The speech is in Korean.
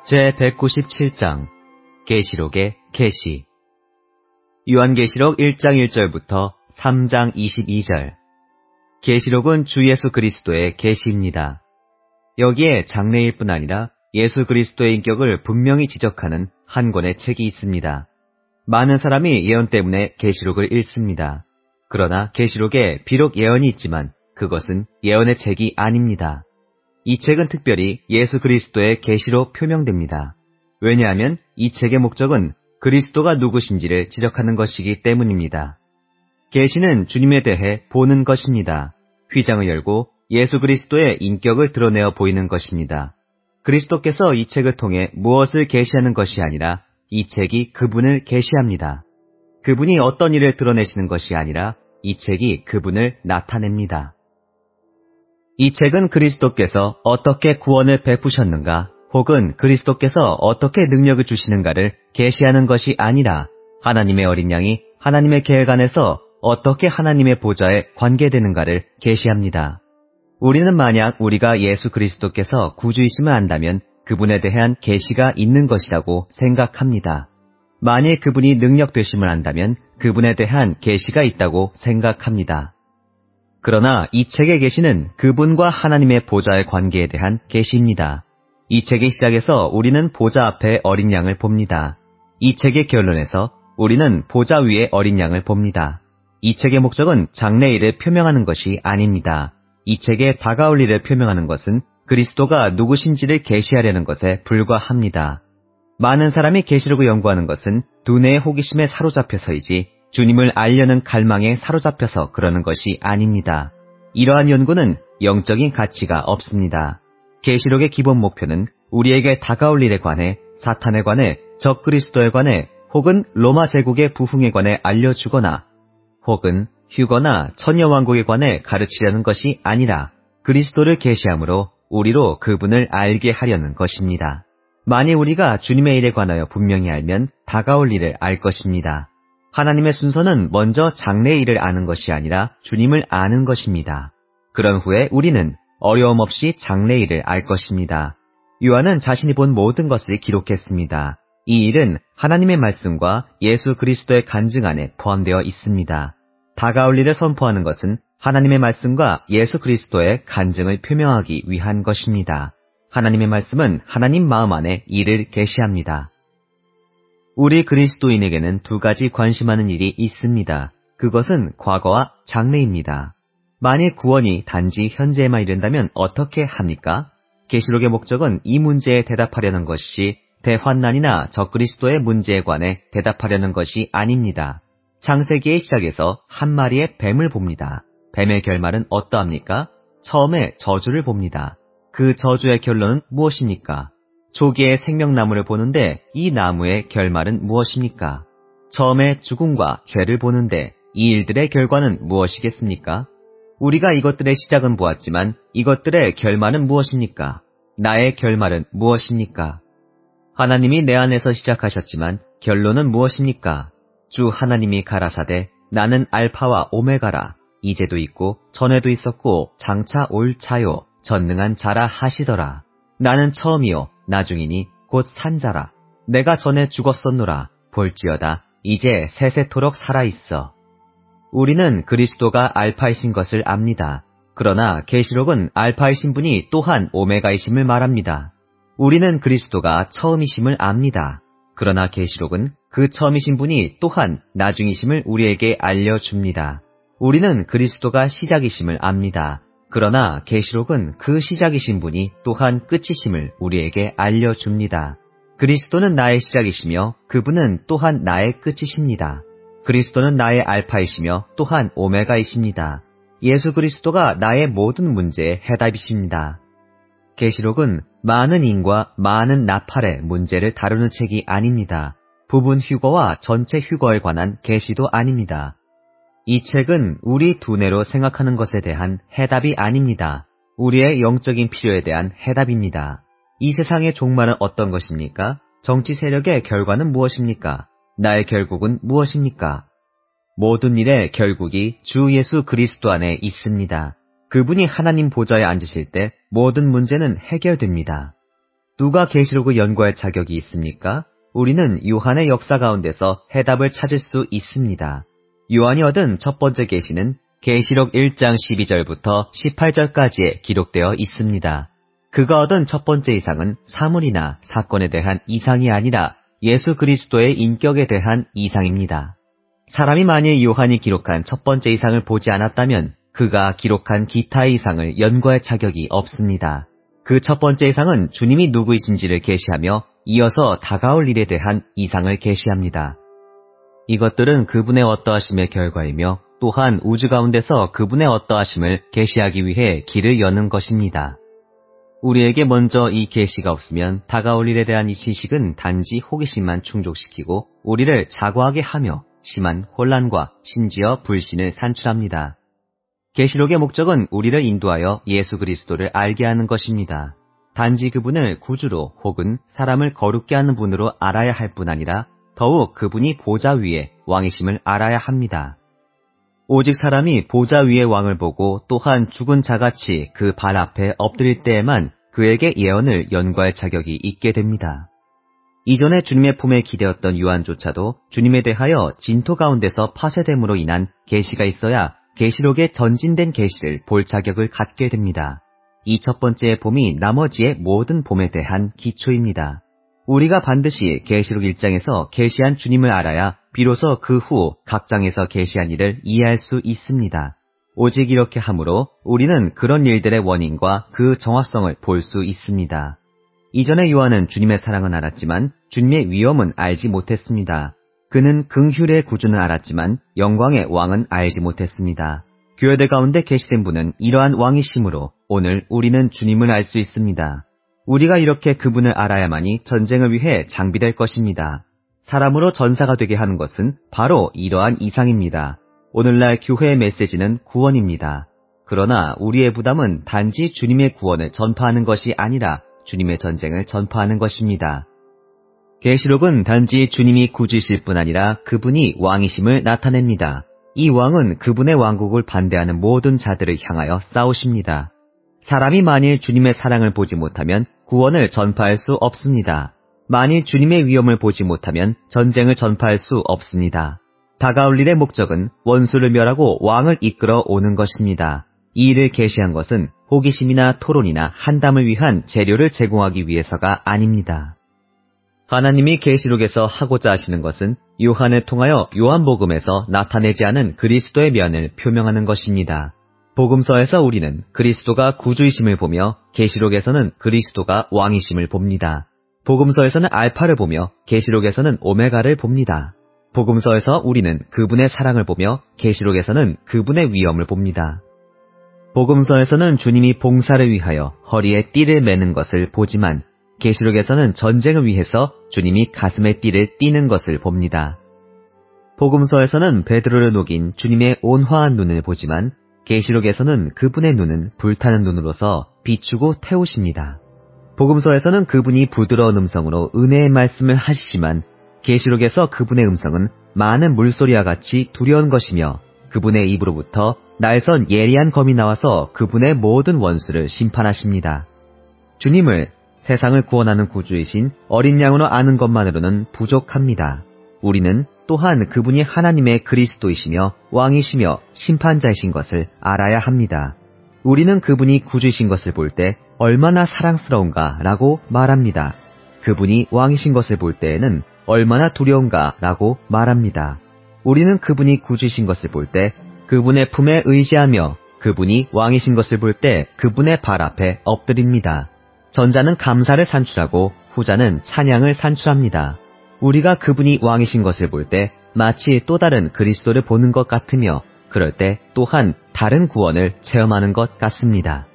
제197장 계시록의 계시. 요한계시록 1장 1절부터 3장 22절. 계시록은 주 예수 그리스도의 계시입니다. 여기에 장래일 뿐 아니라 예수 그리스도의 인격을 분명히 지적하는 한 권의 책이 있습니다. 많은 사람이 예언 때문에 계시록을 읽습니다. 그러나 계시록에 비록 예언이 있지만 그것은 예언의 책이 아닙니다. 이 책은 특별히 예수 그리스도의 계시로 표명됩니다. 왜냐하면 이 책의 목적은 그리스도가 누구신지를 지적하는 것이기 때문입니다. 계시는 주님에 대해 보는 것입니다. 휘장을 열고 예수 그리스도의 인격을 드러내어 보이는 것입니다. 그리스도께서 이 책을 통해 무엇을 계시하는 것이 아니라 이 책이 그분을 계시합니다. 그분이 어떤 일을 드러내시는 것이 아니라 이 책이 그분을 나타냅니다. 이 책은 그리스도께서 어떻게 구원을 베푸셨는가, 혹은 그리스도께서 어떻게 능력을 주시는가를 계시하는 것이 아니라 하나님의 어린 양이 하나님의 계획 안에서 어떻게 하나님의 보좌에 관계되는가를 계시합니다. 우리는 만약 우리가 예수 그리스도께서 구주이심을 안다면 그분에 대한 계시가 있는 것이라고 생각합니다. 만일 그분이 능력 되심을 안다면 그분에 대한 계시가 있다고 생각합니다. 그러나 이 책의 계시는 그분과 하나님의 보좌의 관계에 대한 계시입니다. 이 책의 시작에서 우리는 보좌 앞에 어린 양을 봅니다. 이 책의 결론에서 우리는 보좌 위에 어린 양을 봅니다. 이 책의 목적은 장래일을 표명하는 것이 아닙니다. 이 책에 다가올 일을 표명하는 것은 그리스도가 누구신지를 계시하려는 것에 불과합니다. 많은 사람이 계시록을 연구하는 것은 두뇌의 호기심에 사로잡혀서이지 주님을 알려는 갈망에 사로잡혀서 그러는 것이 아닙니다. 이러한 연구는 영적인 가치가 없습니다. 계시록의 기본 목표는 우리에게 다가올 일에 관해, 사탄에 관해, 적 그리스도에 관해, 혹은 로마 제국의 부흥에 관해 알려주거나, 혹은 휴거나 천여왕국에 관해 가르치려는 것이 아니라 그리스도를 계시함으로 우리로 그분을 알게 하려는 것입니다. 만일 우리가 주님의 일에 관하여 분명히 알면 다가올 일을 알 것입니다. 하나님의 순서는 먼저 장래의 일을 아는 것이 아니라 주님을 아는 것입니다. 그런 후에 우리는 어려움 없이 장래의 일을 알 것입니다. 요한은 자신이 본 모든 것을 기록했습니다. 이 일은 하나님의 말씀과 예수 그리스도의 간증 안에 포함되어 있습니다. 다가올 일을 선포하는 것은 하나님의 말씀과 예수 그리스도의 간증을 표명하기 위한 것입니다. 하나님의 말씀은 하나님 마음 안에 이를 계시합니다. 우리 그리스도인에게는 두 가지 관심하는 일이 있습니다. 그것은 과거와 장래입니다. 만일 구원이 단지 현재에만 이른다면 어떻게 합니까? 계시록의 목적은 이 문제에 대답하려는 것이 대환난이나 적그리스도의 문제에 관해 대답하려는 것이 아닙니다. 창세기의 시작에서 한 마리의 뱀을 봅니다. 뱀의 결말은 어떠합니까? 처음에 저주를 봅니다. 그 저주의 결론은 무엇입니까? 조기의 생명나무를 보는데 이 나무의 결말은 무엇입니까? 처음에 죽음과 죄를 보는데 이 일들의 결과는 무엇이겠습니까? 우리가 이것들의 시작은 보았지만 이것들의 결말은 무엇입니까? 나의 결말은 무엇입니까? 하나님이 내 안에서 시작하셨지만 결론은 무엇입니까? 주 하나님이 가라사대 나는 알파와 오메가라. 이제도 있고 전에도 있었고 장차 올 자요 전능한 자라 하시더라. 나는 처음이요 나중이니 곧 산자라. 내가 전에 죽었었노라. 볼지어다 이제 세세토록 살아있어. 우리는 그리스도가 알파이신 것을 압니다. 그러나 계시록은 알파이신 분이 또한 오메가이심을 말합니다. 우리는 그리스도가 처음이심을 압니다. 그러나 계시록은 그 처음이신 분이 또한 나중이심을 우리에게 알려줍니다. 우리는 그리스도가 시작이심을 압니다. 그러나 계시록은 그 시작이신 분이 또한 끝이심을 우리에게 알려줍니다. 그리스도는 나의 시작이시며 그분은 또한 나의 끝이십니다. 그리스도는 나의 알파이시며 또한 오메가이십니다. 예수 그리스도가 나의 모든 문제의 해답이십니다. 계시록은 많은 인과 많은 나팔의 문제를 다루는 책이 아닙니다. 부분 휴거와 전체 휴거에 관한 계시도 아닙니다. 이 책은 우리 두뇌로 생각하는 것에 대한 해답이 아닙니다. 우리의 영적인 필요에 대한 해답입니다. 이 세상의 종말은 어떤 것입니까? 정치 세력의 결과는 무엇입니까? 나의 결국은 무엇입니까? 모든 일의 결국이 주 예수 그리스도 안에 있습니다. 그분이 하나님 보좌에 앉으실 때 모든 문제는 해결됩니다. 누가 계시록을 연구할 자격이 있습니까? 우리는 요한의 역사 가운데서 해답을 찾을 수 있습니다. 요한이 얻은 첫 번째 계시는 계시록 1장 12절부터 18절까지에 기록되어 있습니다. 그가 얻은 첫 번째 이상은 사물이나 사건에 대한 이상이 아니라 예수 그리스도의 인격에 대한 이상입니다. 사람이 만일 요한이 기록한 첫 번째 이상을 보지 않았다면 그가 기록한 기타의 이상을 연구할 자격이 없습니다. 그 첫 번째 이상은 주님이 누구이신지를 계시하며 이어서 다가올 일에 대한 이상을 계시합니다. 이것들은 그분의 어떠하심의 결과이며 또한 우주 가운데서 그분의 어떠하심을 계시하기 위해 길을 여는 것입니다. 우리에게 먼저 이 계시가 없으면 다가올 일에 대한 이 지식은 단지 호기심만 충족시키고 우리를 자고하게 하며 심한 혼란과 심지어 불신을 산출합니다. 계시록의 목적은 우리를 인도하여 예수 그리스도를 알게 하는 것입니다. 단지 그분을 구주로 혹은 사람을 거룩게 하는 분으로 알아야 할 뿐 아니라 더욱 그분이 보좌 위에 왕이심을 알아야 합니다. 오직 사람이 보좌 위의 왕을 보고 또한 죽은 자같이 그 발 앞에 엎드릴 때에만 그에게 예언을 연구할 자격이 있게 됩니다. 이전에 주님의 품에 기대었던 요한조차도 주님에 대하여 진토 가운데서 파쇄됨으로 인한 계시가 있어야 계시록의 전진된 계시를 볼 자격을 갖게 됩니다. 이 첫 번째의 봄이 나머지의 모든 봄에 대한 기초입니다. 우리가 반드시 계시록 1장에서 계시한 주님을 알아야 비로소 그 후 각 장에서 계시한 일을 이해할 수 있습니다. 오직 이렇게 함으로 우리는 그런 일들의 원인과 그 정확성을 볼 수 있습니다. 이전에 요한은 주님의 사랑은 알았지만 주님의 위엄은 알지 못했습니다. 그는 긍휼의 구주는 알았지만 영광의 왕은 알지 못했습니다. 교회들 가운데 계시된 분은 이러한 왕이시므로 오늘 우리는 주님을 알 수 있습니다. 우리가 이렇게 그분을 알아야만이 전쟁을 위해 장비될 것입니다. 사람으로 전사가 되게 하는 것은 바로 이러한 이상입니다. 오늘날 교회의 메시지는 구원입니다. 그러나 우리의 부담은 단지 주님의 구원을 전파하는 것이 아니라 주님의 전쟁을 전파하는 것입니다. 계시록은 단지 주님이 구주이실 뿐 아니라 그분이 왕이심을 나타냅니다. 이 왕은 그분의 왕국을 반대하는 모든 자들을 향하여 싸우십니다. 사람이 만일 주님의 사랑을 보지 못하면 구원을 전파할 수 없습니다. 만일 주님의 위엄을 보지 못하면 전쟁을 전파할 수 없습니다. 다가올 일의 목적은 원수를 멸하고 왕을 이끌어 오는 것입니다. 이 일을 계시한 것은 호기심이나 토론이나 한담을 위한 재료를 제공하기 위해서가 아닙니다. 하나님이 계시록에서 하고자 하시는 것은 요한을 통하여 요한복음에서 나타내지 않은 그리스도의 면을 표명하는 것입니다. 복음서에서 우리는 그리스도가 구주이심을 보며 계시록에서는 그리스도가 왕이심을 봅니다. 복음서에서는 알파를 보며 계시록에서는 오메가를 봅니다. 복음서에서 우리는 그분의 사랑을 보며 계시록에서는 그분의 위엄을 봅니다. 복음서에서는 주님이 봉사를 위하여 허리에 띠를 매는 것을 보지만 계시록에서는 전쟁을 위해서 주님이 가슴에 띠를 띠는 것을 봅니다. 복음서에서는 베드로를 녹인 주님의 온화한 눈을 보지만 계시록에서는 그분의 눈은 불타는 눈으로서 비추고 태우십니다. 복음서에서는 그분이 부드러운 음성으로 은혜의 말씀을 하시지만 계시록에서 그분의 음성은 많은 물소리와 같이 두려운 것이며 그분의 입으로부터 날선 예리한 검이 나와서 그분의 모든 원수를 심판하십니다. 주님을 세상을 구원하는 구주이신 어린 양으로 아는 것만으로는 부족합니다. 우리는 또한 그분이 하나님의 그리스도이시며 왕이시며 심판자이신 것을 알아야 합니다. 우리는 그분이 구주이신 것을 볼 때 얼마나 사랑스러운가 라고 말합니다. 그분이 왕이신 것을 볼 때에는 얼마나 두려운가 라고 말합니다. 우리는 그분이 구주이신 것을 볼 때 그분의 품에 의지하며 그분이 왕이신 것을 볼 때 그분의 발 앞에 엎드립니다. 전자는 감사를 산출하고 후자는 찬양을 산출합니다. 우리가 그분이 왕이신 것을 볼 때 마치 또 다른 그리스도를 보는 것 같으며 그럴 때 또한 다른 구원을 체험하는 것 같습니다.